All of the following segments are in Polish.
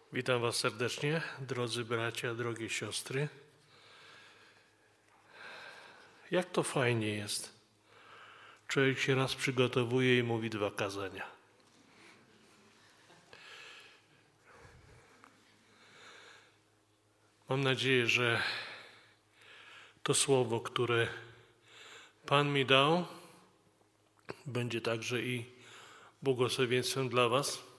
Witam Was serdecznie, drodzy bracia, drogie siostry. Jak to fajnie jest. Człowiek się raz przygotowuje i mówi 2 kazania. Mam nadzieję, że to słowo, które Pan mi dał, będzie także i błogosławieństwem dla Was.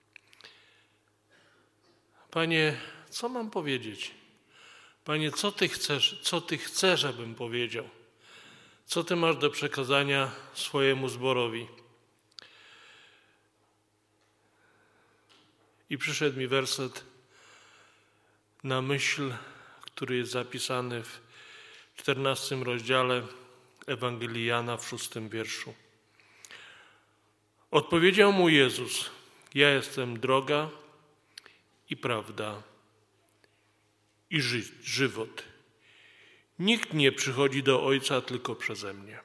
Panie, co mam powiedzieć? Panie, co Ty chcesz, abym powiedział? Co Ty masz do przekazania swojemu zborowi? I przyszedł mi werset na myśl, który jest zapisany w 14 rozdziale Ewangelii Jana w 6 wierszu. Odpowiedział mu Jezus: ja jestem droga i prawda i żywot. Nikt nie przychodzi do Ojca tylko przeze mnie.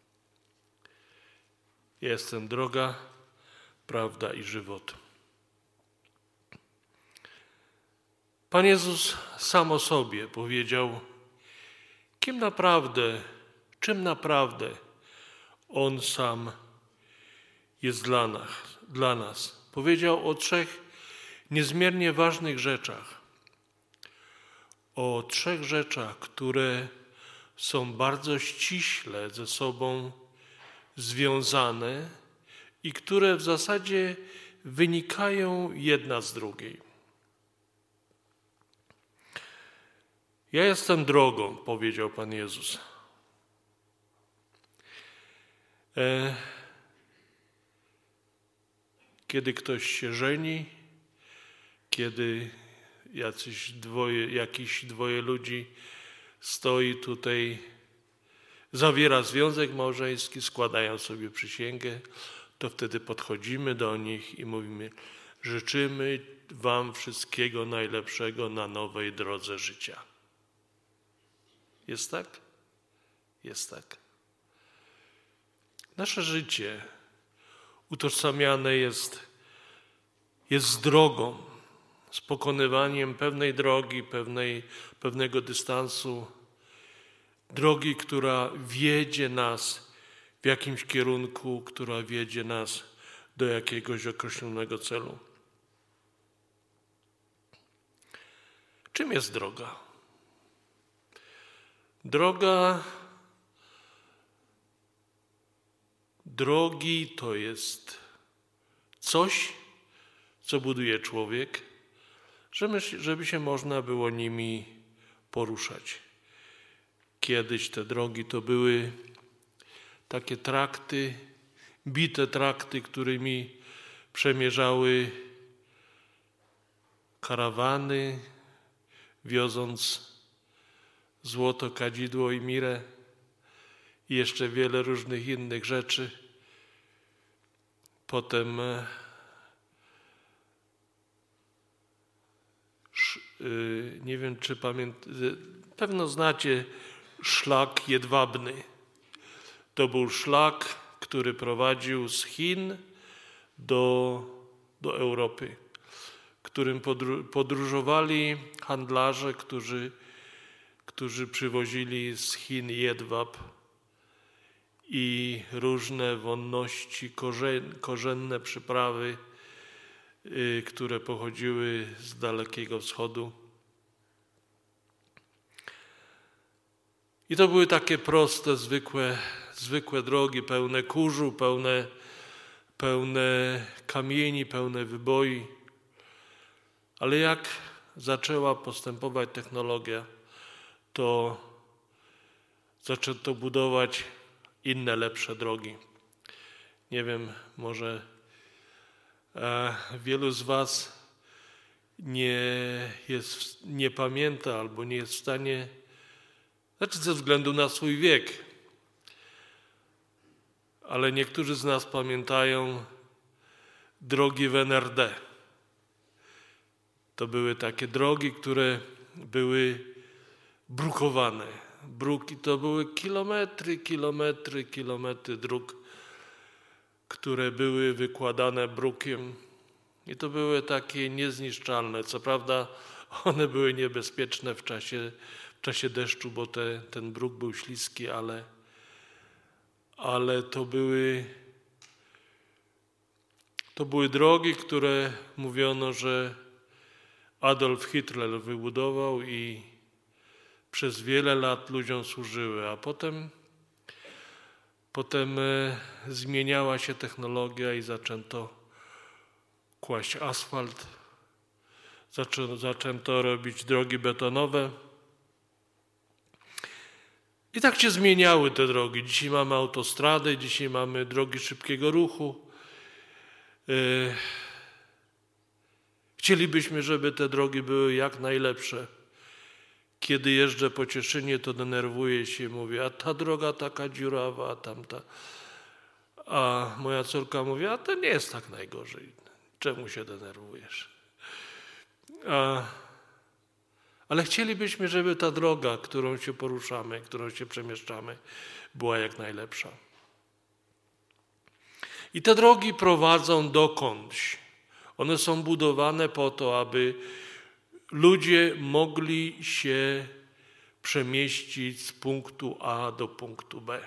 Ja jestem droga, prawda i żywot. Pan Jezus sam o sobie powiedział, czym naprawdę On sam jest dla nas. Powiedział o 3 niezmiernie ważnych rzeczach. O 3 rzeczach, które są bardzo ściśle ze sobą związane i które w zasadzie wynikają jedna z drugiej. Ja jestem drogą, powiedział Pan Jezus. Kiedy ktoś się żeni, kiedy jakiś dwoje ludzi stoi tutaj, zawiera związek małżeński, składają sobie przysięgę, to wtedy podchodzimy do nich i mówimy: życzymy Wam wszystkiego najlepszego na nowej drodze życia. Jest tak? Jest tak. Nasze życie utożsamiane jest z drogą, z pokonywaniem pewnej drogi, pewnego dystansu, drogi, która wiedzie nas w jakimś kierunku, która wiedzie nas do jakiegoś określonego celu. Czym jest droga? Drogi to jest coś, co buduje człowiek, żeby się można było nimi poruszać. Kiedyś te drogi to były takie trakty, bite trakty, którymi przemierzały karawany, wioząc złoto, kadzidło i mirę i jeszcze wiele różnych innych rzeczy. Potem nie wiem, czy pewno znacie szlak jedwabny. To był szlak, który prowadził z Chin do Europy, którym podróżowali handlarze, którzy przywozili z Chin jedwab i różne wonności, korzenne przyprawy, które pochodziły z Dalekiego Wschodu. I to były takie proste, zwykłe drogi, pełne kurzu, pełne kamieni, pełne wyboi. Ale jak zaczęła postępować technologia, to zaczęto budować inne, lepsze drogi. Nie wiem, może wielu z Was nie pamięta albo nie jest w stanie, ze względu na swój wiek, ale niektórzy z nas pamiętają drogi w NRD. To były takie drogi, które były brukowane. Bruki to były kilometry dróg, które były wykładane brukiem. I to były takie niezniszczalne. Co prawda one były niebezpieczne w czasie deszczu, bo ten bruk był śliski, ale to były drogi, które mówiono, że Adolf Hitler wybudował i przez wiele lat ludziom służyły, a potem zmieniała się technologia i zaczęto kłaść asfalt, zaczęto robić drogi betonowe. I tak się zmieniały te drogi. Dzisiaj mamy autostrady, dzisiaj mamy drogi szybkiego ruchu. Chcielibyśmy, żeby te drogi były jak najlepsze. Kiedy jeżdżę po Cieszynie, to denerwuję się, mówię, a ta droga taka dziurawa, a tamta. A moja córka mówi, a to nie jest tak najgorzej. Czemu się denerwujesz? Ale chcielibyśmy, żeby ta droga, którą się poruszamy, którą się przemieszczamy, była jak najlepsza. I te drogi prowadzą dokądś. One są budowane po to, aby ludzie mogli się przemieścić z punktu A do punktu B.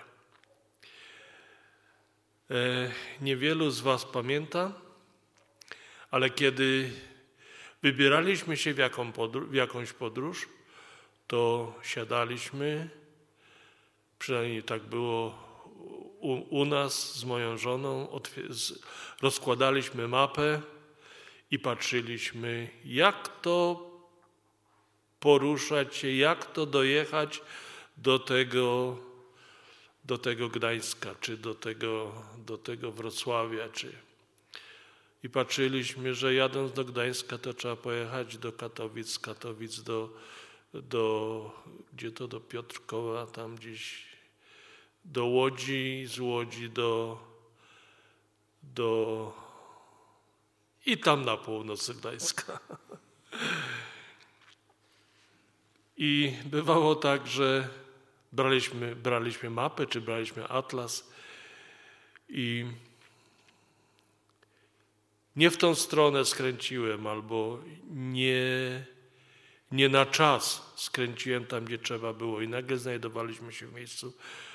Niewielu z was pamięta, ale kiedy wybieraliśmy się w jakąś podróż, to siadaliśmy, przynajmniej tak było u nas z moją żoną, rozkładaliśmy mapę i patrzyliśmy, jak to poruszać się, jak to dojechać do tego Gdańska, czy do tego Wrocławia, I patrzyliśmy, że jadąc do Gdańska, to trzeba pojechać do Katowic, z Katowic do Piotrkowa, tam gdzieś do Łodzi, z Łodzi i tam na północ Gdańska. I bywało tak, że braliśmy mapę, czy braliśmy atlas i nie w tą stronę skręciłem, albo nie na czas skręciłem tam, gdzie trzeba było i nagle znajdowaliśmy się w miejscu,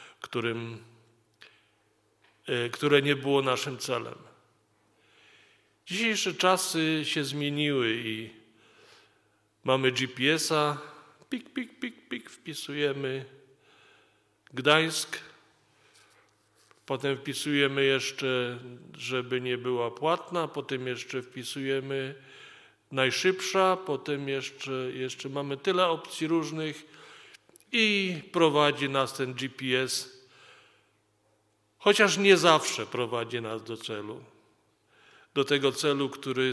które nie było naszym celem. Dzisiejsze czasy się zmieniły i mamy GPS-a, pik, pik, pik, pik, wpisujemy Gdańsk, potem wpisujemy jeszcze, żeby nie była płatna, potem jeszcze wpisujemy najszybsza, potem jeszcze mamy tyle opcji różnych i prowadzi nas ten GPS, chociaż nie zawsze prowadzi nas do celu. Do tego celu,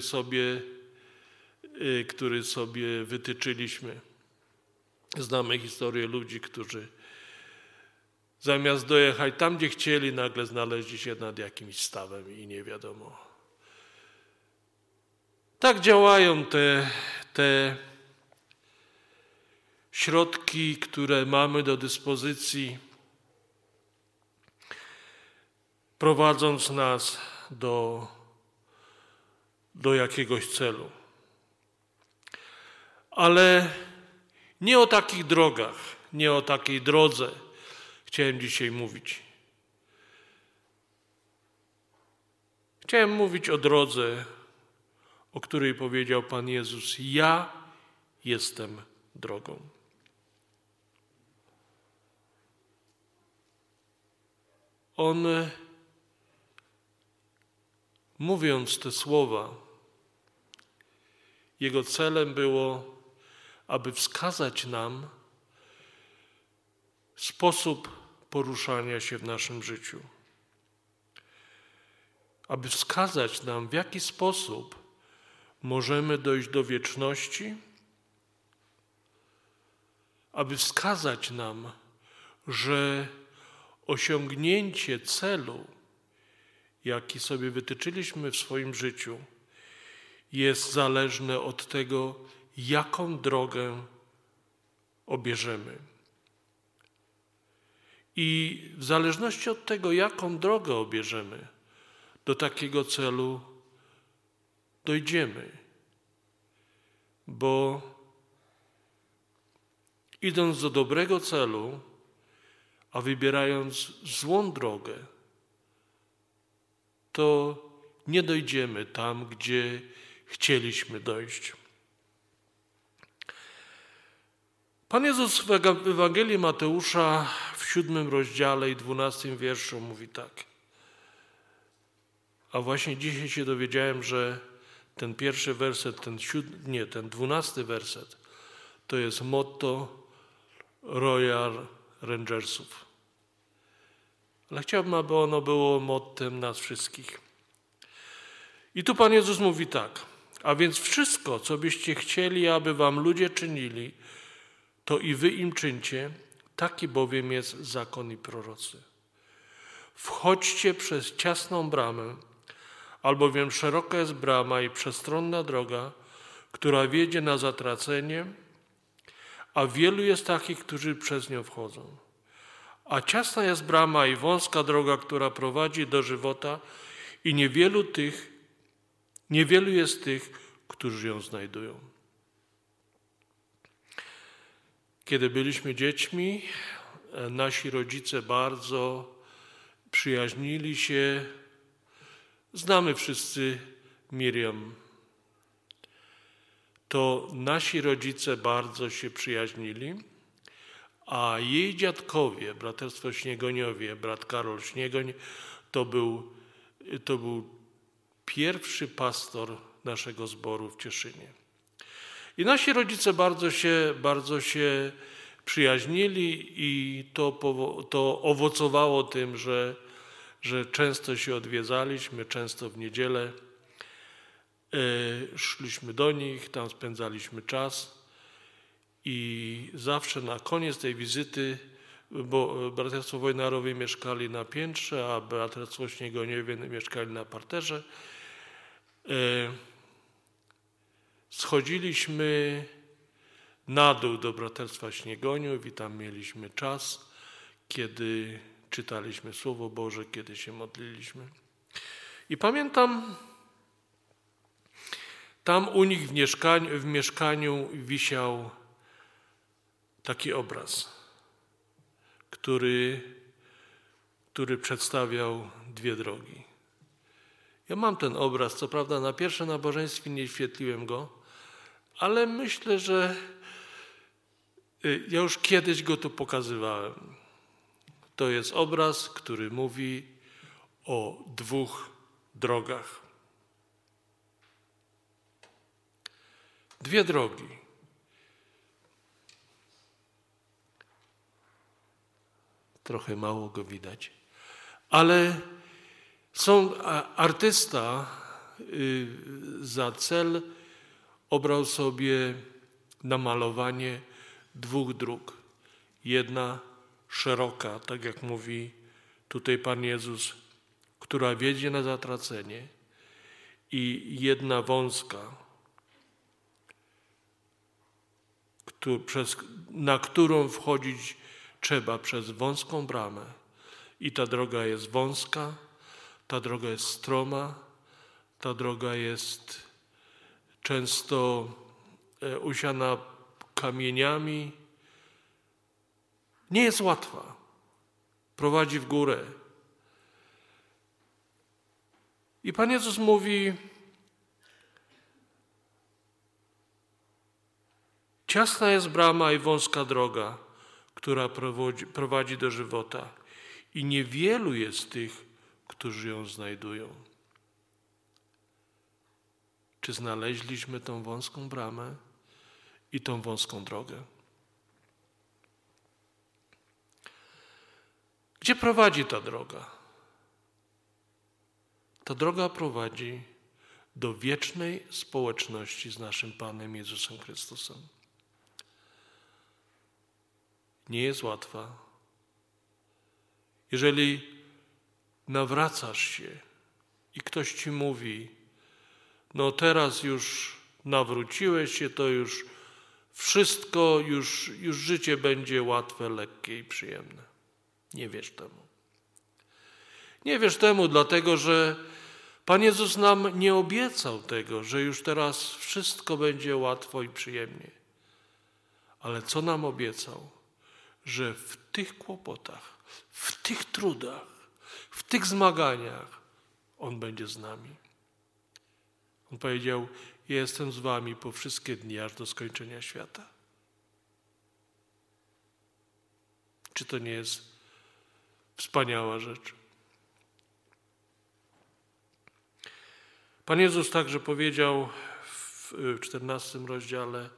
który sobie wytyczyliśmy. Znamy historię ludzi, którzy zamiast dojechać tam, gdzie chcieli, nagle znaleźli się nad jakimś stawem i nie wiadomo. Tak działają te środki, które mamy do dyspozycji, prowadząc nas do jakiegoś celu. Ale nie o takich drogach, nie o takiej drodze chciałem dzisiaj mówić. Chciałem mówić o drodze, o której powiedział Pan Jezus: ja jestem drogą. On, mówiąc te słowa, jego celem było, aby wskazać nam sposób poruszania się w naszym życiu. Aby wskazać nam, w jaki sposób możemy dojść do wieczności, aby wskazać nam, że osiągnięcie celu, jaki sobie wytyczyliśmy w swoim życiu, jest zależne od tego, jaką drogę obierzemy. I w zależności od tego, jaką drogę obierzemy, do takiego celu dojdziemy. Bo idąc do dobrego celu, a wybierając złą drogę, to nie dojdziemy tam, gdzie chcieliśmy dojść. Pan Jezus w Ewangelii Mateusza w 7 rozdziale i 12 wierszu mówi tak. A właśnie dzisiaj się dowiedziałem, że ten pierwszy werset, ten 12 werset, to jest motto Royal Rangersów. Ale chciałbym, aby ono było mottem nas wszystkich. I tu Pan Jezus mówi tak. A więc wszystko, co byście chcieli, aby wam ludzie czynili, to i wy im czyńcie, taki bowiem jest zakon i prorocy. Wchodźcie przez ciasną bramę, albowiem szeroka jest brama i przestronna droga, która wiedzie na zatracenie, a wielu jest takich, którzy przez nią wchodzą. A ciasna jest brama i wąska droga, która prowadzi do żywota i niewielu jest tych, którzy ją znajdują. Kiedy byliśmy dziećmi, nasi rodzice bardzo przyjaźnili się. Znamy wszyscy Miriam. To nasi rodzice bardzo się przyjaźnili, a jej dziadkowie, braterstwo Śniegoniowie, brat Karol Śniegoń, to był pierwszy pastor naszego zboru w Cieszynie. I nasi rodzice bardzo się przyjaźnili i to owocowało tym, że często się odwiedzaliśmy, często w niedzielę szliśmy do nich, tam spędzaliśmy czas i zawsze na koniec tej wizyty, bo Braterstwo Wojnarowie mieszkali na piętrze, a Braterstwo Śniegoniowie mieszkali na parterze, schodziliśmy na dół do Braterstwa Śniegoniów i tam mieliśmy czas, kiedy czytaliśmy Słowo Boże, kiedy się modliliśmy. I pamiętam, tam u nich w mieszkaniu wisiał taki obraz, który przedstawiał dwie drogi. Ja mam ten obraz, co prawda na pierwszym nabożeństwie nie świetliłem go, ale myślę, że ja już kiedyś go tu pokazywałem. To jest obraz, który mówi o dwóch drogach. Dwie drogi. Trochę mało go widać. Ale artysta za cel obrał sobie namalowanie dwóch dróg. Jedna szeroka, tak jak mówi tutaj Pan Jezus, która wiedzie na zatracenie, i jedna wąska, na którą wchodzić trzeba przez wąską bramę. I ta droga jest wąska, ta droga jest stroma, ta droga jest często usiana kamieniami. Nie jest łatwa. Prowadzi w górę. I Pan Jezus mówi: ciasna jest brama i wąska droga, która prowadzi do żywota, i niewielu jest tych, którzy ją znajdują. Czy znaleźliśmy tą wąską bramę i tą wąską drogę? Gdzie prowadzi ta droga? Ta droga prowadzi do wiecznej społeczności z naszym Panem Jezusem Chrystusem. Nie jest łatwa. Jeżeli nawracasz się i ktoś ci mówi: no teraz już nawróciłeś się, to już wszystko, już życie będzie łatwe, lekkie i przyjemne. Nie wierz temu. Nie wierz temu, dlatego że Pan Jezus nam nie obiecał tego, że już teraz wszystko będzie łatwo i przyjemnie. Ale co nam obiecał? Że w tych kłopotach, w tych trudach, w tych zmaganiach On będzie z nami. On powiedział: jestem z wami po wszystkie dni, aż do skończenia świata. Czy to nie jest wspaniała rzecz? Pan Jezus także powiedział w 14 rozdziale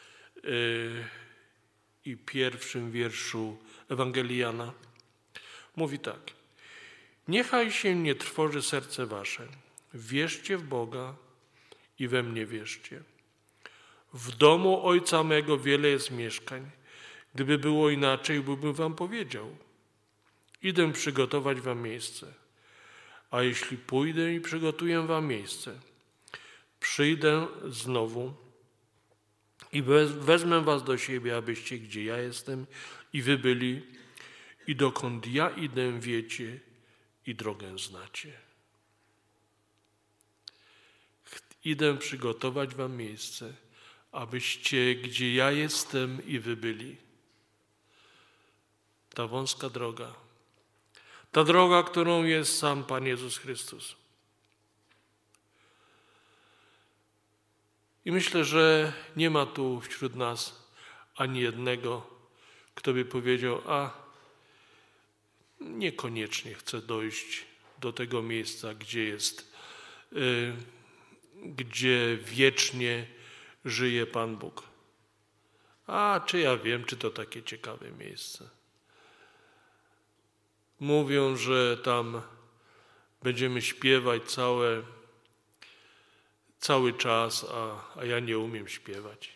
i 1 wierszu Ewangelii Jana. Mówi tak: niechaj się nie trwoży serce wasze. Wierzcie w Boga i we mnie wierzcie. W domu Ojca mego wiele jest mieszkań. Gdyby było inaczej, byłbym wam powiedział. Idę przygotować wam miejsce. A jeśli pójdę i przygotuję wam miejsce, przyjdę znowu i wezmę was do siebie, abyście, gdzie ja jestem, i wy byli, i dokąd ja idę, wiecie i drogę znacie. Idę przygotować wam miejsce, abyście, gdzie ja jestem, i wy byli. Ta wąska droga, ta droga, którą jest sam Pan Jezus Chrystus. I myślę, że nie ma tu wśród nas ani jednego, kto by powiedział: niekoniecznie chcę dojść do tego miejsca, gdzie wiecznie żyje Pan Bóg. Czy ja wiem, czy to takie ciekawe miejsce. Mówią, że tam będziemy śpiewać cały czas, a ja nie umiem śpiewać.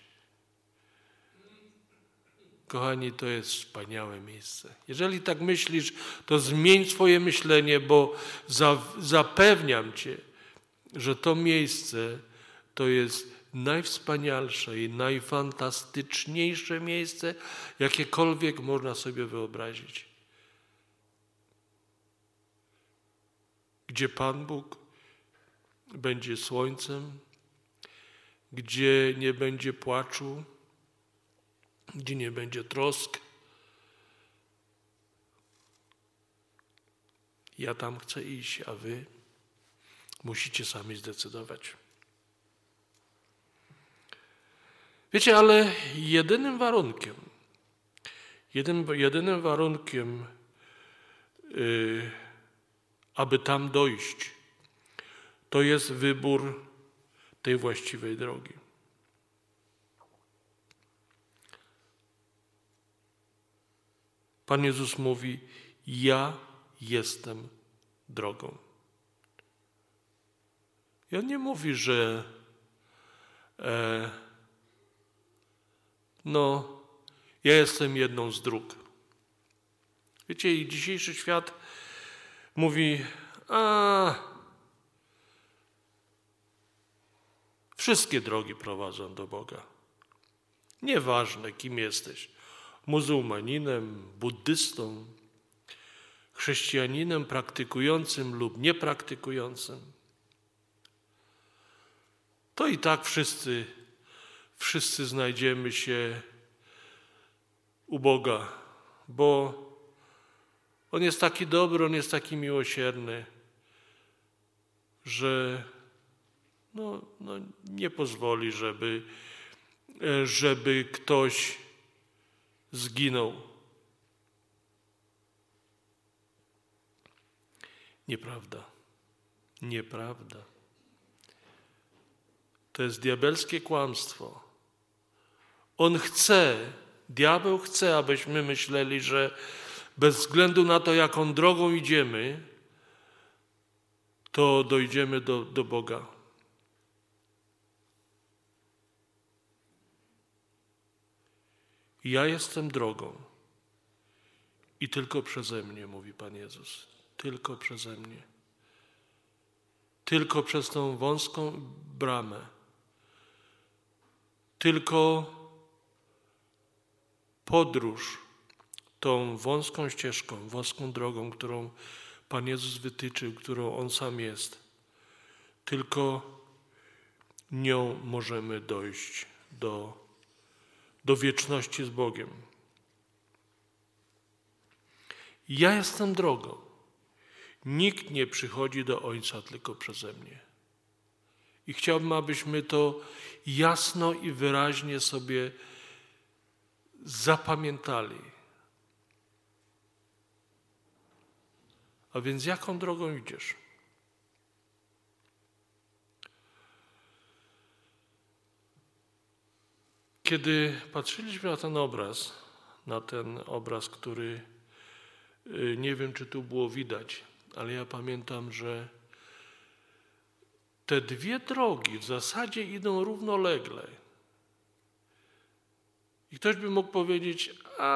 Kochani, to jest wspaniałe miejsce. Jeżeli tak myślisz, to zmień swoje myślenie, bo zapewniam cię, że to miejsce to jest najwspanialsze i najfantastyczniejsze miejsce, jakiekolwiek można sobie wyobrazić. Gdzie Pan Bóg będzie słońcem, gdzie nie będzie płaczu, gdzie nie będzie trosk. Ja tam chcę iść, a wy musicie sami zdecydować. Wiecie, ale jedynym warunkiem, aby tam dojść, to jest wybór tej właściwej drogi. Pan Jezus mówi: ja jestem drogą. I On nie mówi, że ja jestem jedną z dróg. Wiecie, i dzisiejszy świat mówi: wszystkie drogi prowadzą do Boga. Nieważne, kim jesteś. Muzułmaninem, buddystą, chrześcijaninem praktykującym lub niepraktykującym. To i tak wszyscy znajdziemy się u Boga, bo On jest taki dobry, On jest taki miłosierny, że nie pozwoli, żeby ktoś zginął. Nieprawda. To jest diabelskie kłamstwo. Diabeł chce, abyśmy myśleli, że bez względu na to, jaką drogą idziemy, to dojdziemy do Boga. Ja jestem drogą i tylko przeze mnie, mówi Pan Jezus. Tylko przeze mnie. Tylko przez tą wąską bramę. Tylko podróż tą wąską ścieżką, wąską drogą, którą Pan Jezus wytyczył, którą On sam jest, tylko nią możemy dojść do wieczności z Bogiem. Ja jestem drogą. Nikt nie przychodzi do Ojca tylko przeze mnie. I chciałbym, abyśmy to jasno i wyraźnie sobie zapamiętali. A więc jaką drogą idziesz? Kiedy patrzyliśmy na ten obraz, który nie wiem, czy tu było widać, ale ja pamiętam, że te dwie drogi w zasadzie idą równolegle. I ktoś by mógł powiedzieć,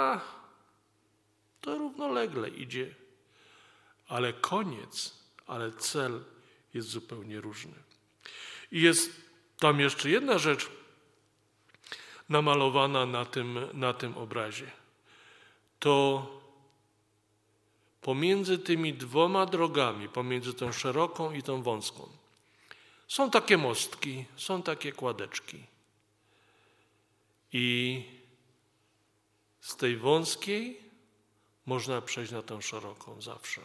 to równolegle idzie, ale cel jest zupełnie różny. I jest tam jeszcze jedna rzecz namalowana na tym obrazie. To pomiędzy tymi dwoma drogami, pomiędzy tą szeroką i tą wąską, są takie mostki, są takie kładeczki. I z tej wąskiej można przejść na tą szeroką zawsze.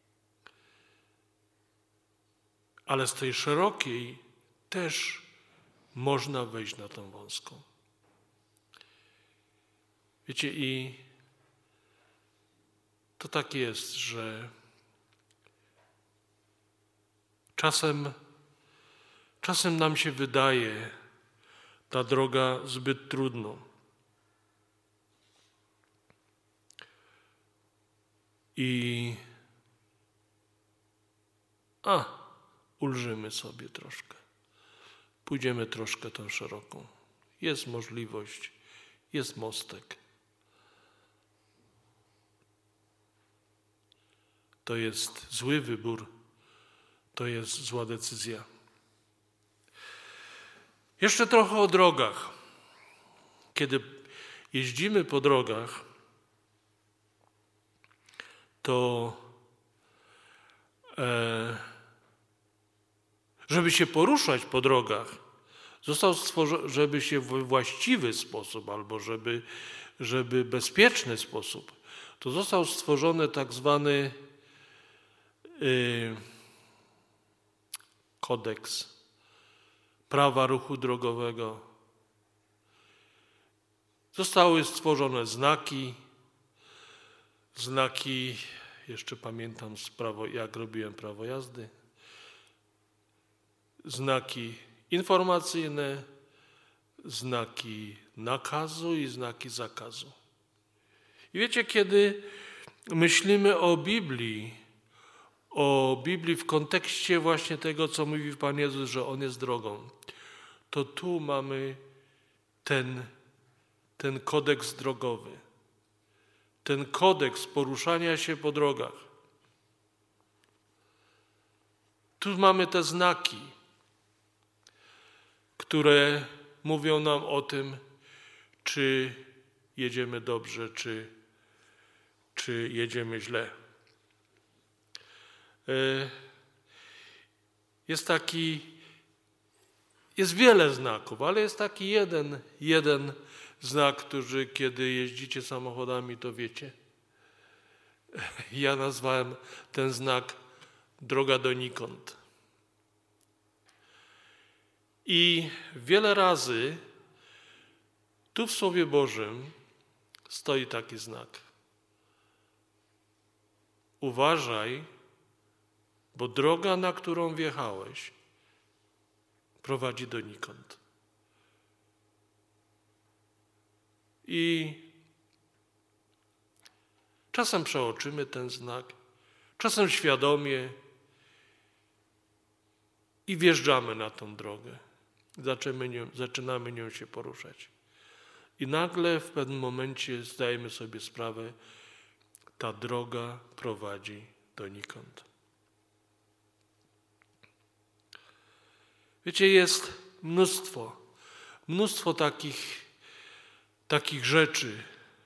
Ale z tej szerokiej też można wejść na tą wąską. Wiecie, i to tak jest, że czasem nam się wydaje ta droga zbyt trudną. I ulżymy sobie troszkę. Pójdziemy troszkę tą szeroką. Jest możliwość, jest mostek. To jest zły wybór, to jest zła decyzja. Jeszcze trochę o drogach. Kiedy jeździmy po drogach, to żeby się poruszać po drogach, został stworzony, żeby się w właściwy sposób albo żeby bezpieczny sposób, to został stworzony tak zwany kodeks prawa ruchu drogowego. Zostały stworzone znaki, jeszcze pamiętam jak robiłem prawo jazdy, znaki informacyjne, znaki nakazu i znaki zakazu. I wiecie, kiedy myślimy o Biblii w kontekście właśnie tego, co mówi Pan Jezus, że On jest drogą, to tu mamy ten kodeks drogowy, ten kodeks poruszania się po drogach. Tu mamy te znaki, które mówią nam o tym, czy jedziemy dobrze, czy jedziemy źle. Jest wiele znaków, ale jest taki jeden znak, który kiedy jeździcie samochodami, to wiecie. Ja nazwałem ten znak droga donikąd. I wiele razy tu w Słowie Bożym stoi taki znak. Uważaj, bo droga, na którą wjechałeś, prowadzi donikąd. I czasem przeoczymy ten znak, czasem świadomie i wjeżdżamy na tą drogę. Zaczynamy nią się poruszać. I nagle w pewnym momencie zdajemy sobie sprawę, ta droga prowadzi donikąd. Wiecie, jest mnóstwo takich rzeczy,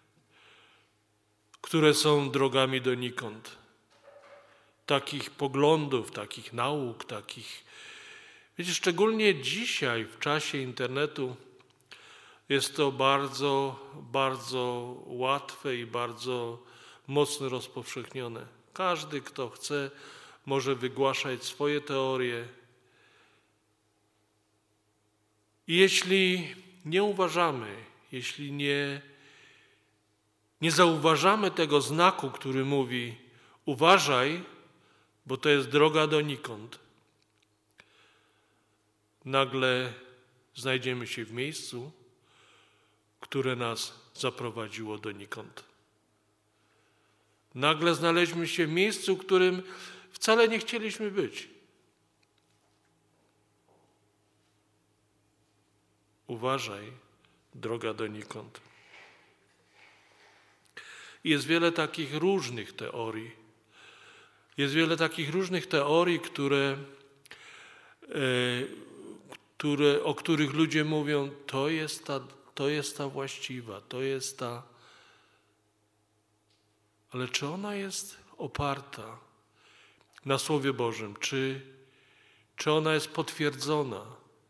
które są drogami donikąd. Takich poglądów, takich nauk, takich Wiecie, szczególnie dzisiaj w czasie internetu jest to bardzo, bardzo łatwe i bardzo mocno rozpowszechnione. Każdy, kto chce, może wygłaszać swoje teorie. I jeśli nie uważamy, jeśli nie zauważamy tego znaku, który mówi: uważaj, bo to jest droga donikąd, nagle znajdziemy się w miejscu, które nas zaprowadziło donikąd. Nagle znaleźliśmy się w miejscu, w którym wcale nie chcieliśmy być. Uważaj, droga donikąd. Jest wiele takich różnych teorii. Jest wiele takich różnych teorii, o których ludzie mówią: to jest ta właściwa, to jest ta. Ale czy ona jest oparta na Słowie Bożym? Czy ona jest potwierdzona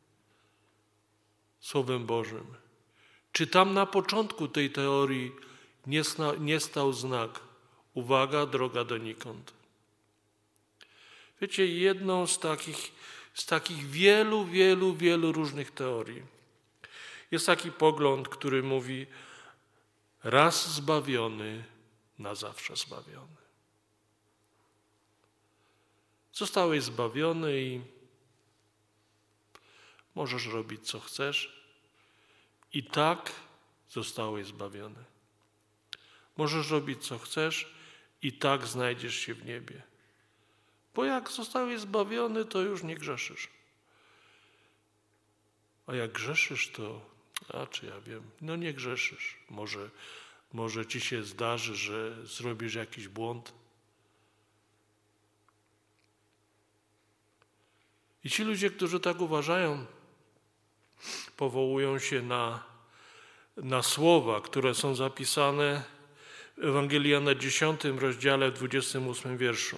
Słowem Bożym? Czy tam na początku tej teorii nie stał znak: uwaga, droga donikąd? Wiecie, jedną z takich wielu, wielu, wielu różnych teorii jest taki pogląd, który mówi: raz zbawiony, na zawsze zbawiony. Zostałeś zbawiony i możesz robić, co chcesz. I tak zostałeś zbawiony. Możesz robić, co chcesz, i tak znajdziesz się w niebie. Bo jak zostałeś zbawiony, to już nie grzeszysz. A jak grzeszysz, to, czy ja wiem, nie grzeszysz. Może ci się zdarzy, że zrobisz jakiś błąd. I ci ludzie, którzy tak uważają, powołują się na słowa, które są zapisane w Ewangelii Jana 10 rozdziale 28 wierszu.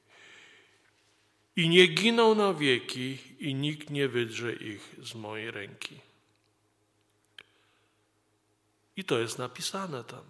I nie giną na wieki, i nikt nie wydrze ich z mojej ręki. I to jest napisane tam.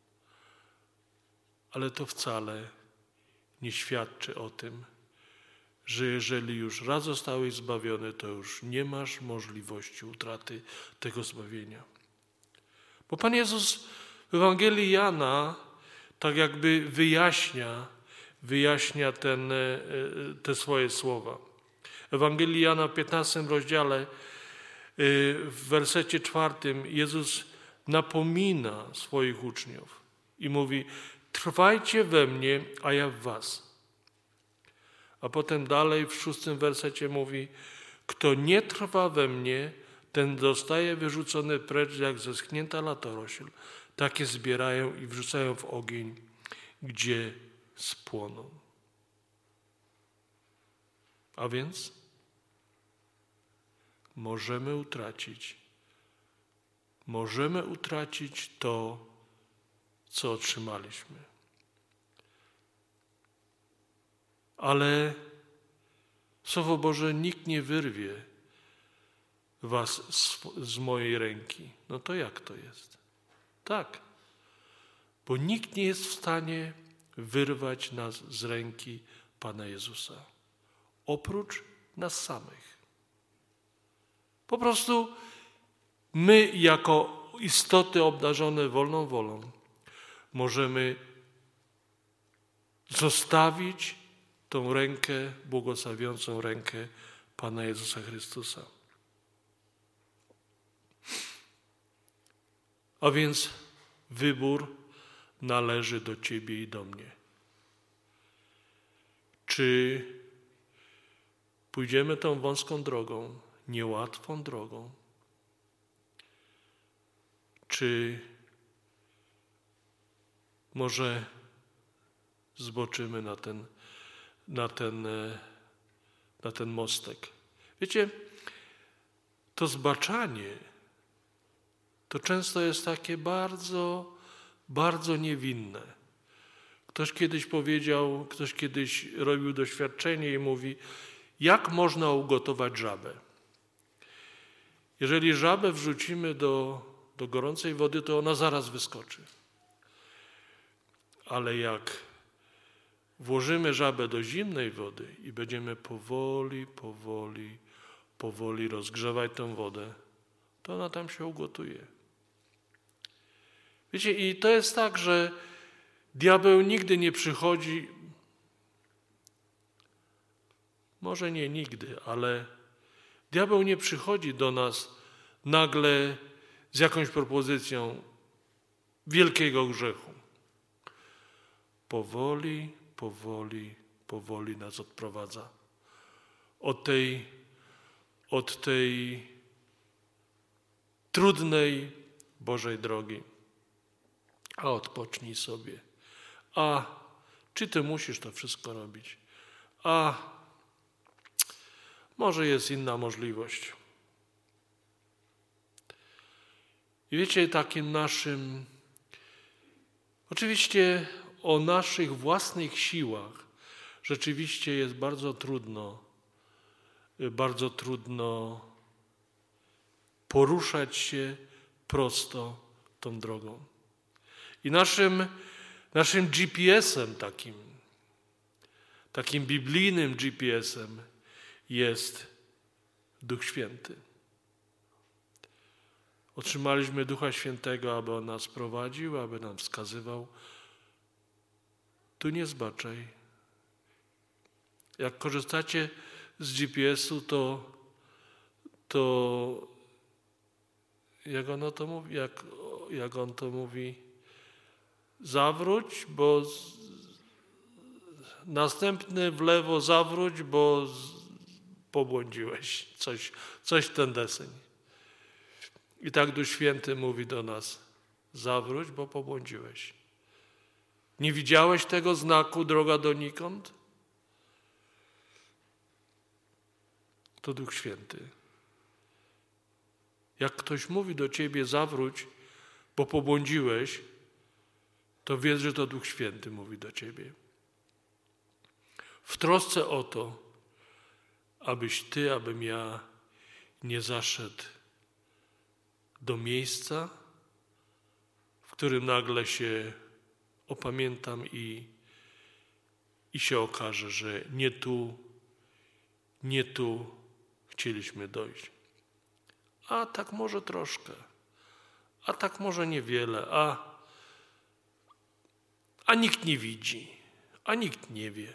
Ale to wcale nie świadczy o tym, że jeżeli już raz zostałeś zbawiony, to już nie masz możliwości utraty tego zbawienia. Bo Pan Jezus w Ewangelii Jana tak jakby wyjaśnia te swoje słowa. W Ewangelii Jana w 15 rozdziale w wersecie 4 Jezus napomina swoich uczniów i mówi: trwajcie we mnie, a ja w was. A potem dalej w 6 wersecie mówi: kto nie trwa we mnie, ten zostaje wyrzucony precz jak zeschnięta latorośl. Takie zbierają i wrzucają w ogień, gdzie spłoną. A więc możemy utracić to, co otrzymaliśmy. Ale Słowo Boże: nikt nie wyrwie was z mojej ręki. No to jak to jest? Tak, bo nikt nie jest w stanie wyrwać nas z ręki Pana Jezusa, oprócz nas samych. Po prostu my, jako istoty obdarzone wolną wolą, możemy zostawić tą rękę, błogosławiącą rękę Pana Jezusa Chrystusa. A więc wybór należy do ciebie i do mnie. Czy pójdziemy tą wąską drogą, niełatwą drogą? Czy może zboczymy na ten mostek? Wiecie, to zbaczanie to często jest takie bardzo, bardzo niewinne. Ktoś kiedyś robił doświadczenie i mówi: Jak można ugotować żabę? Jeżeli żabę wrzucimy do gorącej wody, to ona zaraz wyskoczy. Ale jak włożymy żabę do zimnej wody i będziemy powoli rozgrzewać tą wodę, to ona tam się ugotuje. Wiecie, i to jest tak, że diabeł nigdy nie przychodzi, może nie nigdy, ale diabeł nie przychodzi do nas nagle z jakąś propozycją wielkiego grzechu. Powoli nas odprowadza od tej trudnej Bożej drogi. A odpocznij sobie. A czy ty musisz to wszystko robić? A może jest inna możliwość. I wiecie, takim naszym, oczywiście o naszych własnych siłach rzeczywiście jest bardzo trudno poruszać się prosto tą drogą. I naszym GPS-em takim biblijnym GPS-em jest Duch Święty. Otrzymaliśmy Ducha Świętego, aby On nas prowadził, aby nam wskazywał. Tu nie zbaczaj. Jak korzystacie z GPS-u, to jak on to mówi, zawróć, bo następny w lewo zawróć, bo pobłądziłeś. Coś w ten deseń. I tak Duch Święty mówi do nas, zawróć, bo pobłądziłeś. Nie widziałeś tego znaku, droga donikąd? To Duch Święty. Jak ktoś mówi do ciebie, zawróć, bo pobłądziłeś, to wiedz, że to Duch Święty mówi do ciebie. W trosce o to, abyś ty, abym ja nie zaszedł do miejsca, w którym nagle się opamiętam i się okaże, że nie tu chcieliśmy dojść. A tak może troszkę, a tak może niewiele, a nikt nie widzi, a nikt nie wie.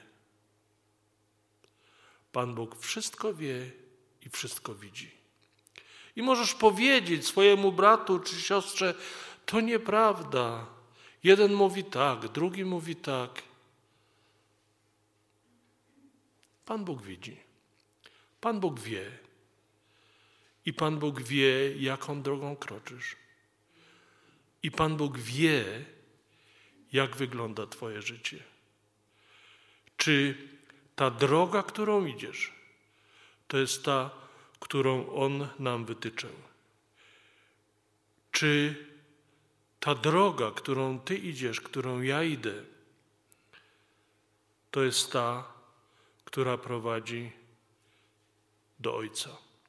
Pan Bóg wszystko wie i wszystko widzi. I możesz powiedzieć swojemu bratu czy siostrze, to nieprawda. Jeden mówi tak, drugi mówi tak. Pan Bóg widzi. Pan Bóg wie. I Pan Bóg wie, jaką drogą kroczysz. I Pan Bóg wie, jak wygląda twoje życie. Czy ta droga, którą idziesz, to jest ta, którą On nam wytyczał? Czy ta droga, którą ty idziesz, którą ja idę, to jest ta, która prowadzi do Ojca?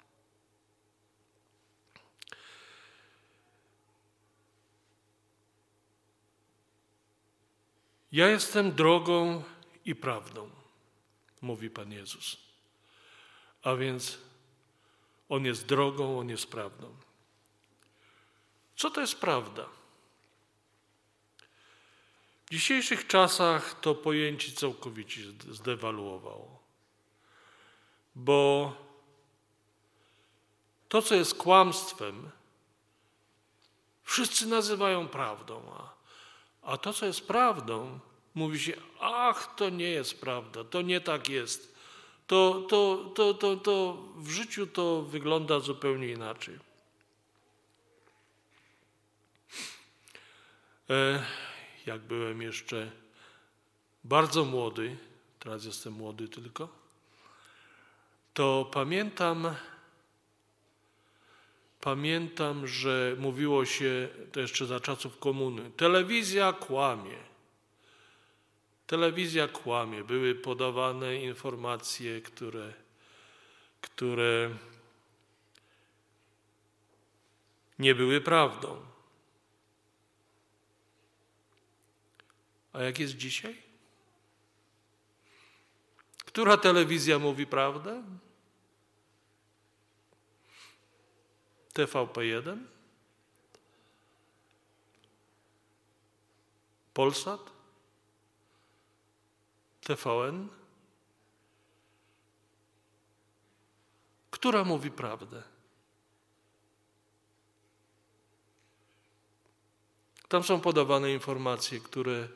Ja jestem drogą i prawdą, mówi Pan Jezus. A więc On jest drogą, On jest prawdą. Co to jest prawda? W dzisiejszych czasach to pojęcie całkowicie zdewaluowało. Bo to, co jest kłamstwem, wszyscy nazywają prawdą, a to, co jest prawdą, mówi się, ach, to nie jest prawda, to nie tak jest. To w życiu to wygląda zupełnie inaczej. Jak byłem jeszcze bardzo młody, teraz jestem młody tylko, to pamiętam, że mówiło się, to jeszcze za czasów komuny, telewizja kłamie. Telewizja kłamie. Były podawane informacje, które które nie były prawdą. A jak jest dzisiaj? Która telewizja mówi prawdę? TVP1? Polsat? TVN? Która mówi prawdę? Tam są podawane informacje, które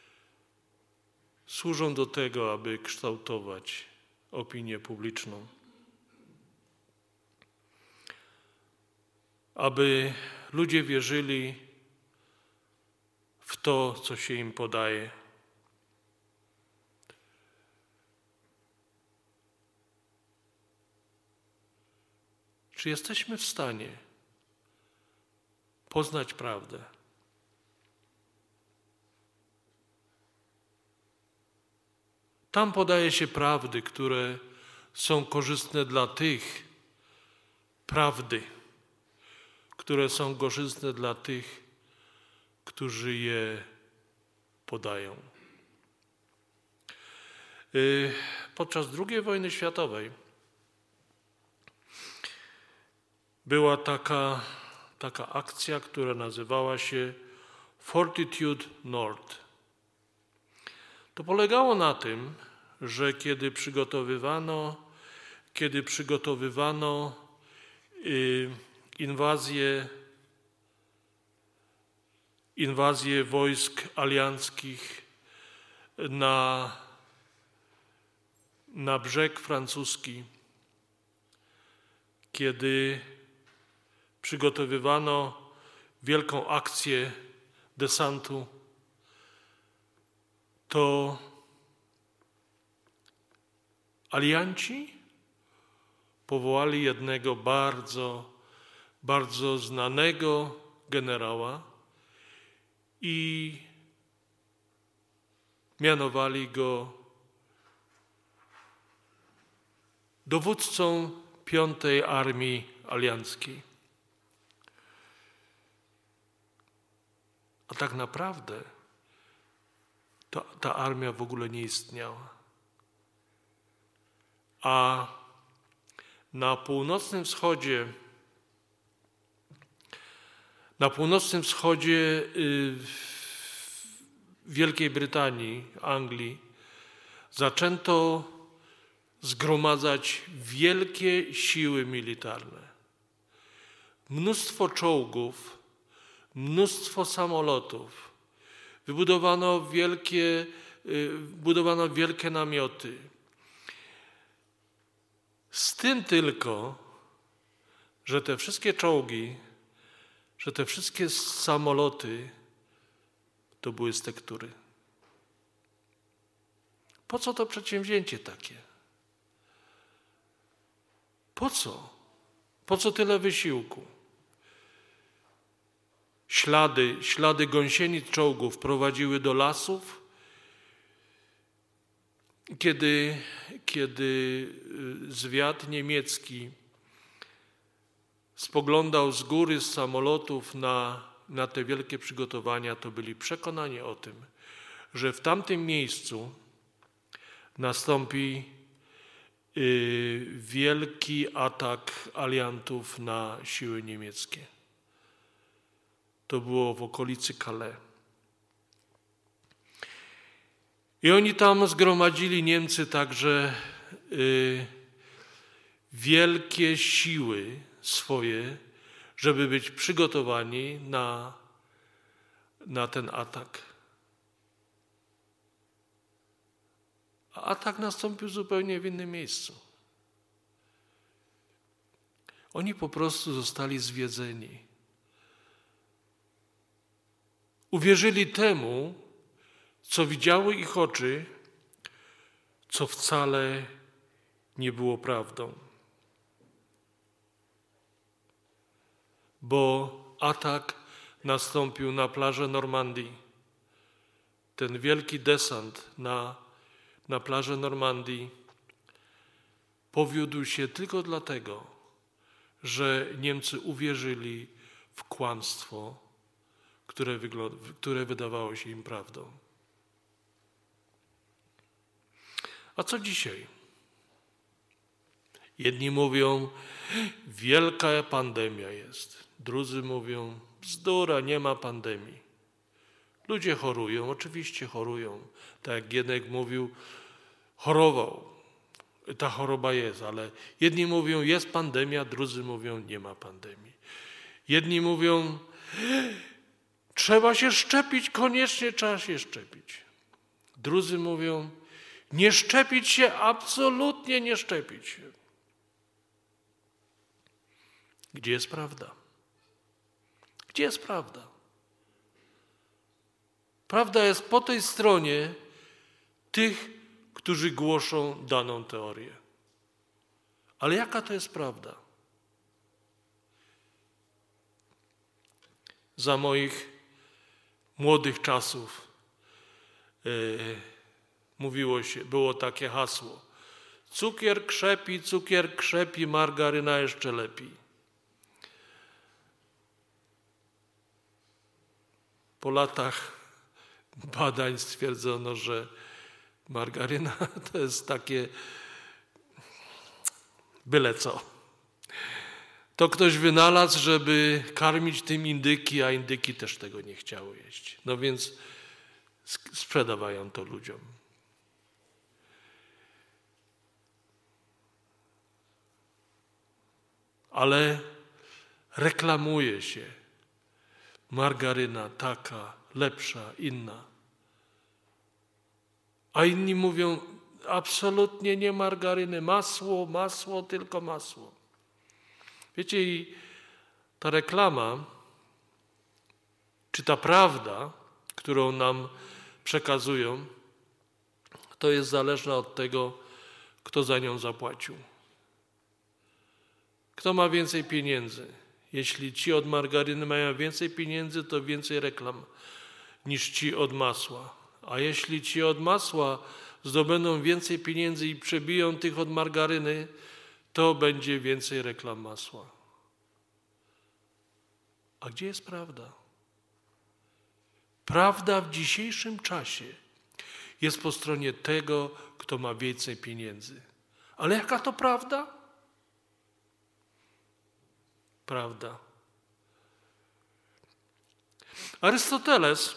służą do tego, aby kształtować opinię publiczną. Aby ludzie wierzyli w to, co się im podaje. Czy jesteśmy w stanie poznać prawdę? Tam podaje się prawdy, które są korzystne dla tych, które są korzystne dla tych, którzy je podają. Podczas II wojny światowej była taka akcja, która nazywała się Fortitude North. To polegało na tym, że kiedy przygotowywano inwazję wojsk alianckich na brzeg francuski, kiedy przygotowywano wielką akcję desantu, to alianci powołali jednego bardzo, bardzo znanego generała i mianowali go dowódcą 5. Armii Alianckiej. A tak naprawdę ta armia w ogóle nie istniała. A na północnym wschodzie Wielkiej Brytanii, Anglii, zaczęto zgromadzać wielkie siły militarne. Mnóstwo czołgów, mnóstwo samolotów. Budowano wielkie namioty. Z tym tylko, że te wszystkie czołgi, że te wszystkie samoloty to były z tektury. Po co to przedsięwzięcie takie? Po co? Po co tyle wysiłku? Ślady gąsienic czołgów prowadziły do lasów. Kiedy zwiad niemiecki spoglądał z góry, z samolotów na te wielkie przygotowania, to byli przekonani o tym, że w tamtym miejscu nastąpi wielki atak aliantów na siły niemieckie. To było w okolicy Calais. I oni tam zgromadzili, Niemcy, także wielkie siły swoje, żeby być przygotowani na ten atak. A atak nastąpił zupełnie w innym miejscu. Oni po prostu zostali zwiedzeni. Uwierzyli temu, co widziały ich oczy, co wcale nie było prawdą. Bo atak nastąpił na plażę Normandii. Ten wielki desant na plażę Normandii powiódł się tylko dlatego, że Niemcy uwierzyli w kłamstwo, które wydawało się im prawdą. A co dzisiaj? Jedni mówią, wielka pandemia jest. Drudzy mówią, bzdura, nie ma pandemii. Ludzie chorują, oczywiście chorują. Tak jak Gienek mówił, chorował. Ta choroba jest, ale jedni mówią, jest pandemia, drudzy mówią, nie ma pandemii. Jedni mówią, trzeba się szczepić, koniecznie trzeba się szczepić. Drudzy mówią, nie szczepić się, absolutnie nie szczepić się. Gdzie jest prawda? Gdzie jest prawda? Prawda jest po tej stronie tych, którzy głoszą daną teorię. Ale jaka to jest prawda? Za moich młodych czasów mówiło się, było takie hasło: cukier krzepi, margaryna jeszcze lepiej. Po latach badań stwierdzono, że margaryna to jest takie byle co. To ktoś wynalazł, żeby karmić tym indyki, a indyki też tego nie chciały jeść. No więc sprzedawają to ludziom. Ale reklamuje się margaryna taka, lepsza, inna. A inni mówią, absolutnie nie margaryny, masło, tylko masło. Wiecie, i ta reklama, czy ta prawda, którą nam przekazują, to jest zależna od tego, kto za nią zapłacił. Kto ma więcej pieniędzy? Jeśli ci od margaryny mają więcej pieniędzy, to więcej reklam niż ci od masła. A jeśli ci od masła zdobędą więcej pieniędzy i przebiją tych od margaryny, to będzie więcej reklam masła. A gdzie jest prawda? Prawda w dzisiejszym czasie jest po stronie tego, kto ma więcej pieniędzy. Ale jaka to prawda? Prawda. Arystoteles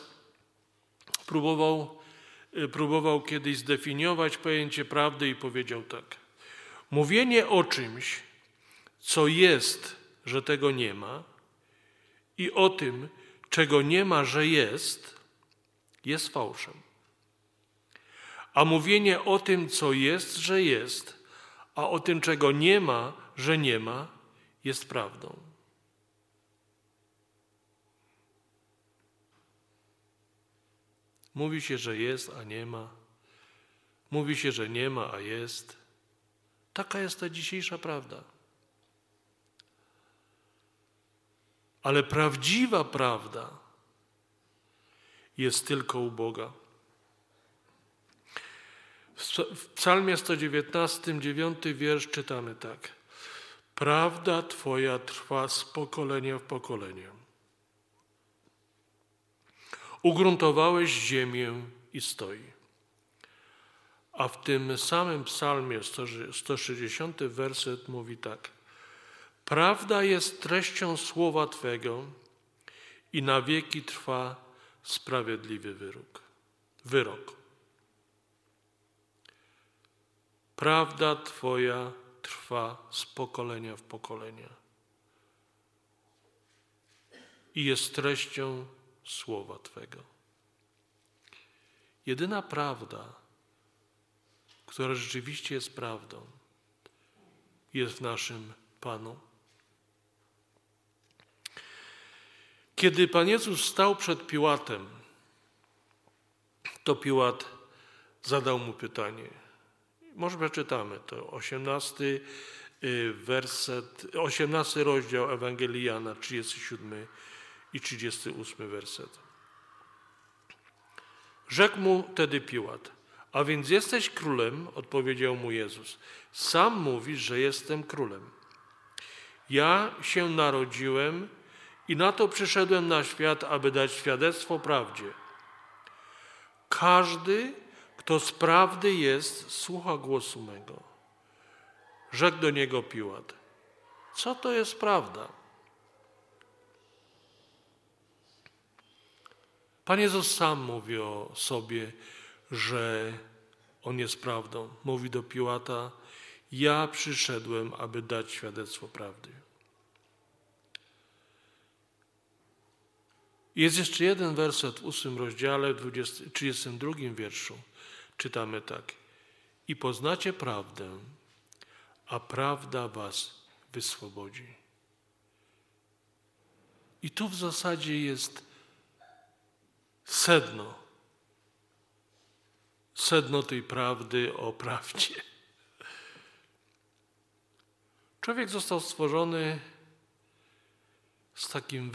próbował kiedyś zdefiniować pojęcie prawdy i powiedział tak: mówienie o czymś, co jest, że tego nie ma, i o tym, czego nie ma, że jest fałszem. A mówienie o tym, co jest, że jest, a o tym, czego nie ma, że nie ma, jest prawdą. Mówi się, że jest, a nie ma. Mówi się, że nie ma, a jest. Taka jest ta dzisiejsza prawda. Ale prawdziwa prawda jest tylko u Boga. W Psalmie 119, 9 wiersz czytamy tak: prawda Twoja trwa z pokolenia w pokolenie. Ugruntowałeś ziemię i stoi. A w tym samym psalmie, 160 werset mówi tak: prawda jest treścią słowa Twego i na wieki trwa sprawiedliwy wyrok. Prawda Twoja trwa z pokolenia w pokolenie i jest treścią słowa Twego. Jedyna prawda, która rzeczywiście jest prawdą, jest w naszym Panu. Kiedy Pan Jezus stał przed Piłatem, to Piłat zadał mu pytanie. Może przeczytamy to, 18 rozdział Ewangelii Jana, 37 i 38 werset. Rzekł mu tedy Piłat: A więc jesteś królem, odpowiedział mu Jezus. Sam mówisz, że jestem królem. Ja się narodziłem i na to przyszedłem na świat, aby dać świadectwo prawdzie. Każdy, kto z prawdy jest, słucha głosu mego. Rzekł do niego Piłat. Co to jest prawda? Pan Jezus sam mówi o sobie, że On jest prawdą. Mówi do Piłata, ja przyszedłem, aby dać świadectwo prawdy. Jest jeszcze jeden werset w 8 rozdziale, w 32 wierszu. Czytamy tak. I poznacie prawdę, a prawda was wyswobodzi. I tu w zasadzie jest sedno tej prawdy o prawdzie. Człowiek został stworzony z takim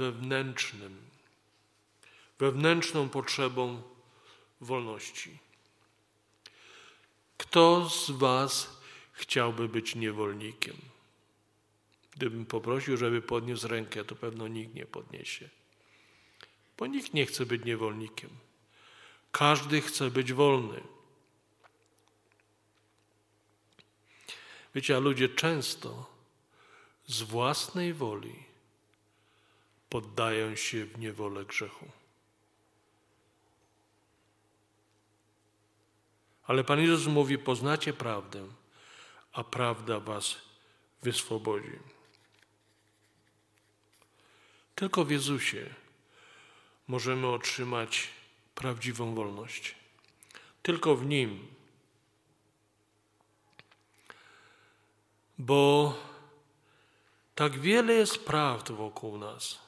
wewnętrzną potrzebą wolności. Kto z was chciałby być niewolnikiem? Gdybym poprosił, żeby podniósł rękę, to pewno nikt nie podniesie. Bo nikt nie chce być niewolnikiem. Każdy chce być wolny. Wiecie, a ludzie często z własnej woli poddają się w niewolę grzechu. Ale Pan Jezus mówi, poznacie prawdę, a prawda was wyswobodzi. Tylko w Jezusie możemy otrzymać prawdziwą wolność. Tylko w Nim. Bo tak wiele jest prawd wokół nas.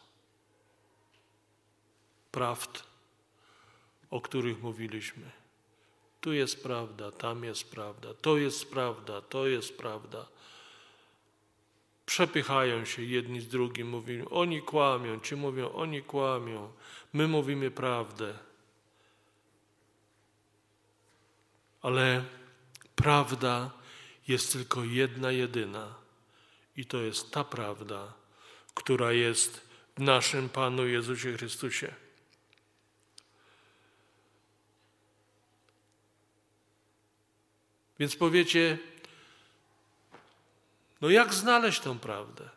Prawd, o których mówiliśmy. Tu jest prawda, tam jest prawda, to jest prawda, to jest prawda. Przepychają się jedni z drugim, mówią, oni kłamią, ci mówią, oni kłamią, my mówimy prawdę. Ale prawda jest tylko jedna, jedyna i to jest ta prawda, która jest w naszym Panu Jezusie Chrystusie. Więc powiecie, no jak znaleźć tę prawdę?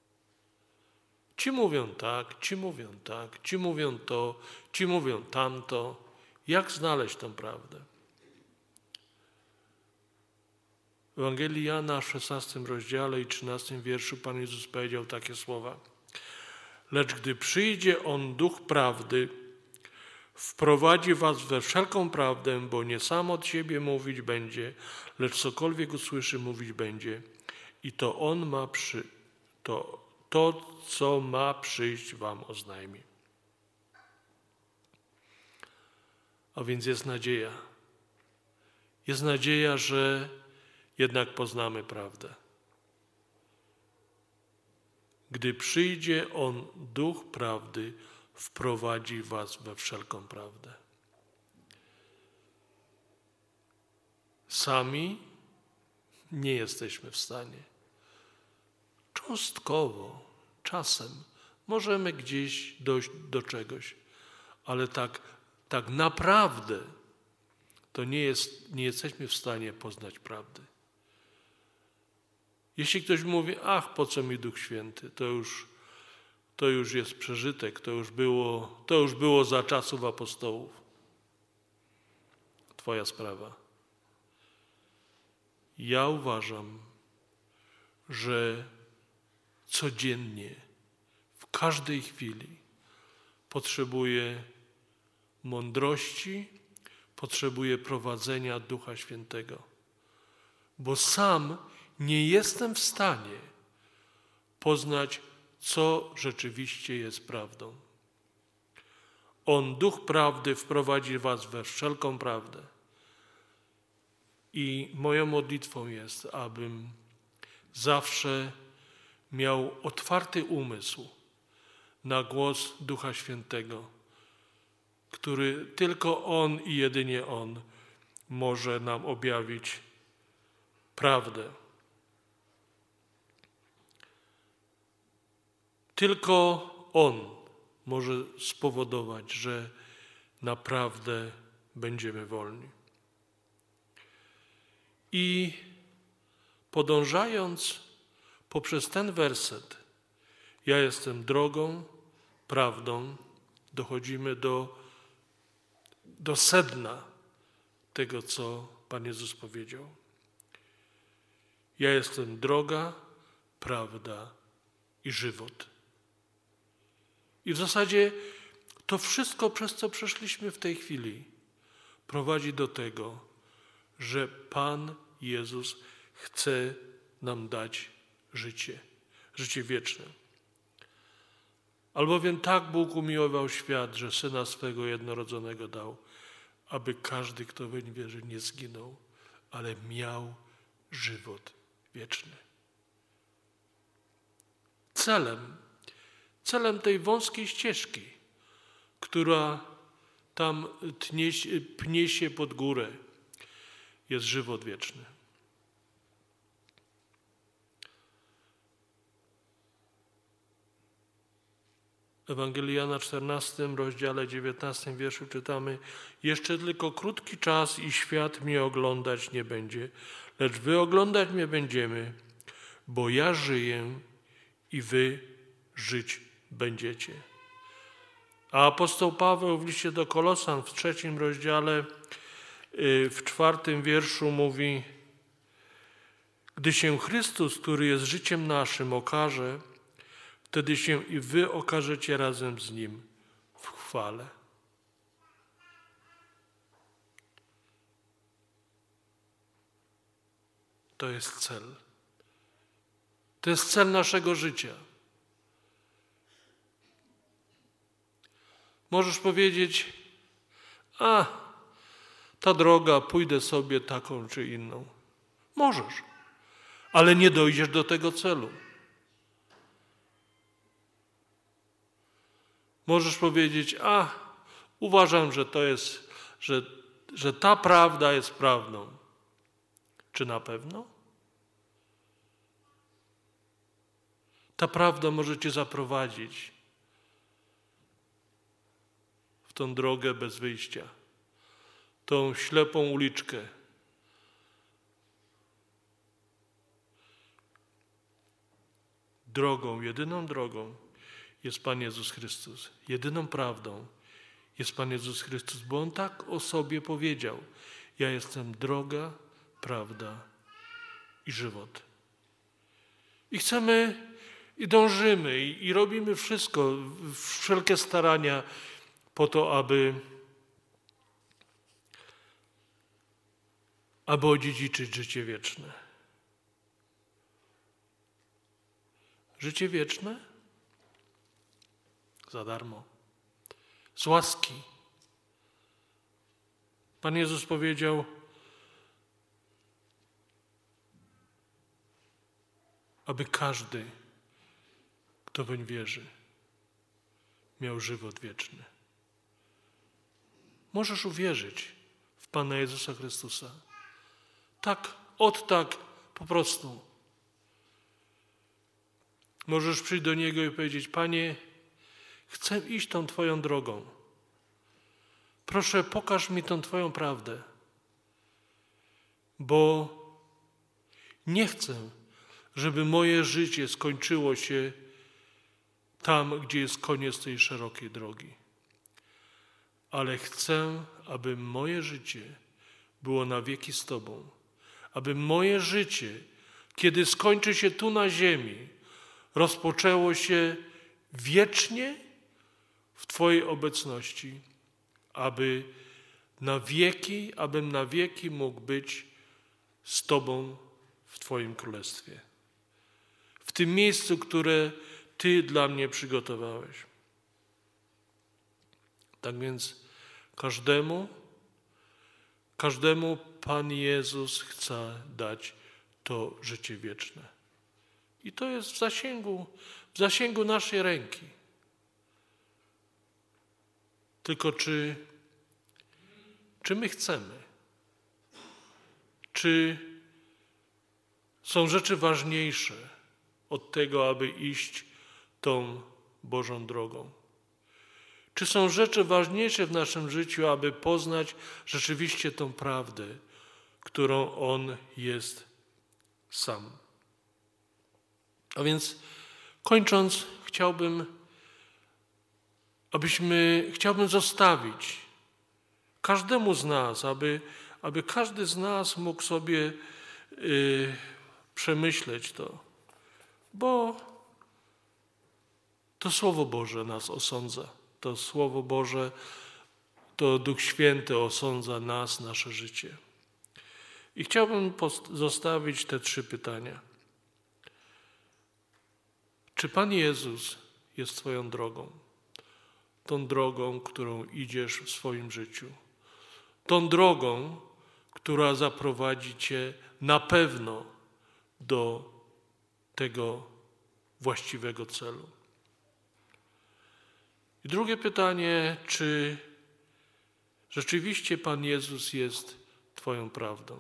Ci mówią tak, ci mówią tak, ci mówią to, ci mówią tamto. Jak znaleźć tę prawdę? W Ewangelii Jana w 16 rozdziale i 13 wierszu Pan Jezus powiedział takie słowa. Lecz gdy przyjdzie On, Duch Prawdy, wprowadzi was we wszelką prawdę, bo nie sam od siebie mówić będzie, lecz cokolwiek usłyszy, mówić będzie. I to On ma to, co ma przyjść, wam oznajmi. A więc jest nadzieja. Jest nadzieja, że jednak poznamy prawdę. Gdy przyjdzie On, Duch Prawdy, wprowadzi was we wszelką prawdę. Sami nie jesteśmy w stanie. Cząstkowo, czasem możemy gdzieś dojść do czegoś, ale tak naprawdę to nie jesteśmy w stanie poznać prawdy. Jeśli ktoś mówi, po co mi Duch Święty, to już jest przeżytek, to już było za czasów apostołów. Twoja sprawa. Ja uważam, że codziennie, w każdej chwili potrzebuję mądrości, potrzebuję prowadzenia Ducha Świętego, bo sam nie jestem w stanie poznać, co rzeczywiście jest prawdą. On, Duch Prawdy, wprowadzi was we wszelką prawdę. I moją modlitwą jest, abym zawsze miał otwarty umysł na głos Ducha Świętego, który tylko On i jedynie On może nam objawić prawdę. Tylko On może spowodować, że naprawdę będziemy wolni. I podążając poprzez ten werset, ja jestem drogą, prawdą, dochodzimy do sedna tego, co Pan Jezus powiedział. Ja jestem droga, prawda i żywot. I w zasadzie to wszystko, przez co przeszliśmy w tej chwili, prowadzi do tego, że Pan Jezus chce nam dać życie wieczne. Albowiem tak Bóg umiłował świat, że Syna swego jednorodzonego dał, aby każdy, kto weń wierzy, nie zginął, ale miał żywot wieczny. Celem tej wąskiej ścieżki, która tam pnie się pod górę, jest żywot wieczny. W Ewangelii Jana 14, rozdziale 19 wierszu czytamy: jeszcze tylko krótki czas i świat mnie oglądać nie będzie, lecz wy oglądać mnie będziemy, bo ja żyję i wy żyć będziecie. A apostoł Paweł w liście do Kolosan w 3 rozdziale, w 4 wierszu mówi: gdy się Chrystus, który jest życiem naszym, okaże, wtedy się i wy okażecie razem z Nim w chwale. To jest cel. To jest cel naszego życia. Możesz powiedzieć: ta droga, pójdę sobie taką czy inną. Możesz, ale nie dojdziesz do tego celu. Możesz powiedzieć: uważam, że to jest, że ta prawda jest prawdą. Czy na pewno? Ta prawda może cię zaprowadzić w tą drogę bez wyjścia, tą ślepą uliczkę. Jedyną drogą jest Pan Jezus Chrystus. Jedyną prawdą jest Pan Jezus Chrystus, bo On tak o sobie powiedział: ja jestem droga, prawda i żywot. I chcemy, i dążymy, i robimy wszystko, wszelkie starania po to, aby odziedziczyć życie wieczne. Życie wieczne? Za darmo. Z łaski. Pan Jezus powiedział: aby każdy, kto weń wierzy, miał żywot wieczny. Możesz uwierzyć w Pana Jezusa Chrystusa. Tak, po prostu. Możesz przyjść do Niego i powiedzieć: Panie, chcę iść tą Twoją drogą. Proszę, pokaż mi tą Twoją prawdę, bo nie chcę, żeby moje życie skończyło się tam, gdzie jest koniec tej szerokiej drogi. Ale chcę, aby moje życie było na wieki z Tobą. Aby moje życie, kiedy skończy się tu na ziemi, rozpoczęło się wiecznie w Twojej obecności. Abym na wieki mógł być z Tobą w Twoim Królestwie. W tym miejscu, które Ty dla mnie przygotowałeś. Tak więc każdemu Pan Jezus chce dać to życie wieczne. I to jest w zasięgu naszej ręki. Tylko czy my chcemy? Czy są rzeczy ważniejsze od tego, aby iść tą Bożą drogą? Czy są rzeczy ważniejsze w naszym życiu, aby poznać rzeczywiście tą prawdę, którą On jest sam? A więc kończąc, chciałbym zostawić każdemu z nas, aby każdy z nas mógł sobie przemyśleć to, bo to Słowo Boże nas osądza. To Słowo Boże, to Duch Święty osądza nas, nasze życie. I chciałbym zostawić te 3 pytania. Czy Pan Jezus jest Twoją drogą? Tą drogą, którą idziesz w swoim życiu. Tą drogą, która zaprowadzi Cię na pewno do tego właściwego celu. I drugie pytanie, czy rzeczywiście Pan Jezus jest Twoją prawdą?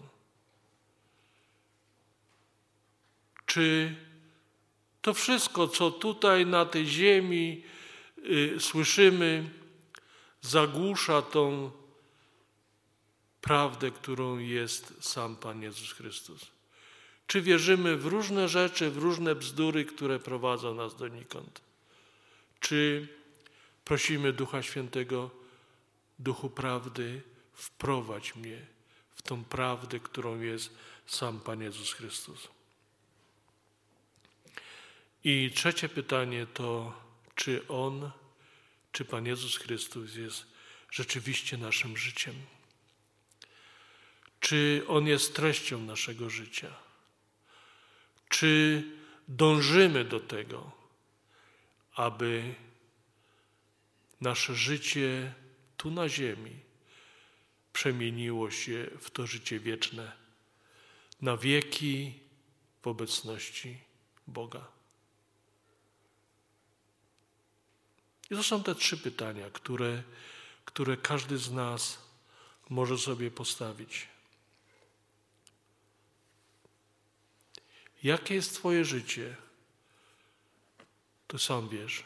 Czy to wszystko, co tutaj na tej ziemi słyszymy, zagłusza tą prawdę, którą jest sam Pan Jezus Chrystus? Czy wierzymy w różne rzeczy, w różne bzdury, które prowadzą nas donikąd? Czy prosimy Ducha Świętego, Duchu Prawdy, wprowadź mnie w tą prawdę, którą jest sam Pan Jezus Chrystus? I trzecie pytanie to, czy Pan Jezus Chrystus jest rzeczywiście naszym życiem? Czy On jest treścią naszego życia? Czy dążymy do tego, aby nasze życie tu na ziemi przemieniło się w to życie wieczne, na wieki w obecności Boga? I to są te 3 pytania, które każdy z nas może sobie postawić. Jakie jest Twoje życie? To sam wiesz.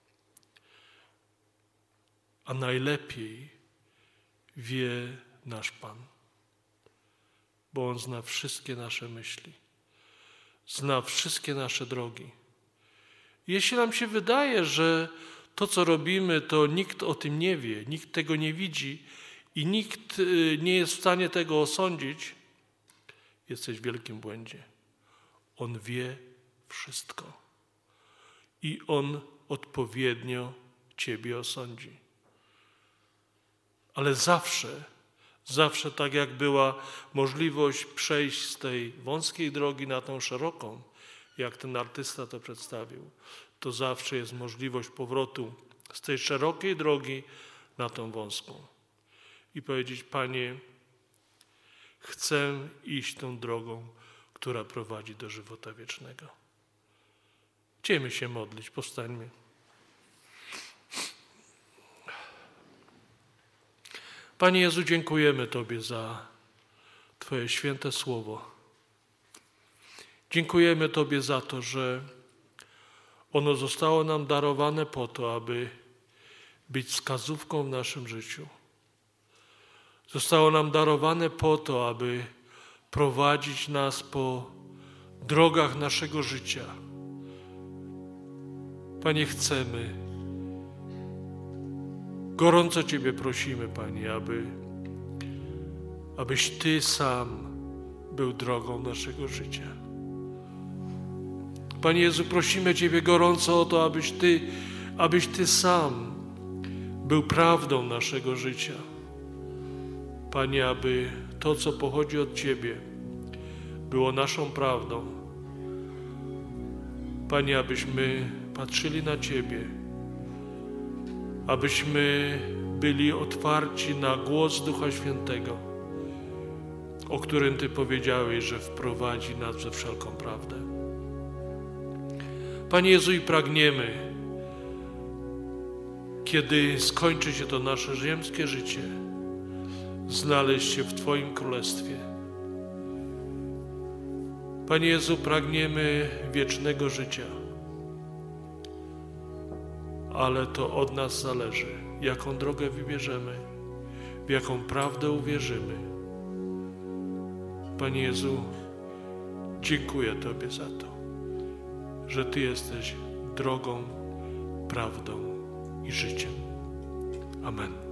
A najlepiej wie nasz Pan, bo On zna wszystkie nasze myśli, zna wszystkie nasze drogi. Jeśli nam się wydaje, że to, co robimy, to nikt o tym nie wie, nikt tego nie widzi i nikt nie jest w stanie tego osądzić, jesteś w wielkim błędzie. On wie wszystko i On odpowiednio Ciebie osądzi. Ale zawsze tak jak była możliwość przejść z tej wąskiej drogi na tą szeroką, jak ten artysta to przedstawił, to zawsze jest możliwość powrotu z tej szerokiej drogi na tą wąską. I powiedzieć: Panie, chcę iść tą drogą, która prowadzi do żywota wiecznego. Chciejmy się modlić, powstańmy. Panie Jezu, dziękujemy Tobie za Twoje święte słowo. Dziękujemy Tobie za to, że ono zostało nam darowane po to, aby być wskazówką w naszym życiu. Zostało nam darowane po to, aby prowadzić nas po drogach naszego życia. Panie, chcemy, gorąco Ciebie prosimy, Panie, abyś Ty sam był drogą naszego życia. Panie Jezu, prosimy Ciebie gorąco o to, abyś Ty sam był prawdą naszego życia. Panie, aby to, co pochodzi od Ciebie, było naszą prawdą. Panie, abyśmy patrzyli na Ciebie, abyśmy byli otwarci na głos Ducha Świętego, o którym Ty powiedziałeś, że wprowadzi nas we wszelką prawdę. Panie Jezu, i pragniemy, kiedy skończy się to nasze ziemskie życie, znaleźć się w Twoim Królestwie. Panie Jezu, pragniemy wiecznego życia, ale to od nas zależy, jaką drogę wybierzemy, w jaką prawdę uwierzymy. Panie Jezu, dziękuję Tobie za to, że Ty jesteś drogą, prawdą i życiem. Amen.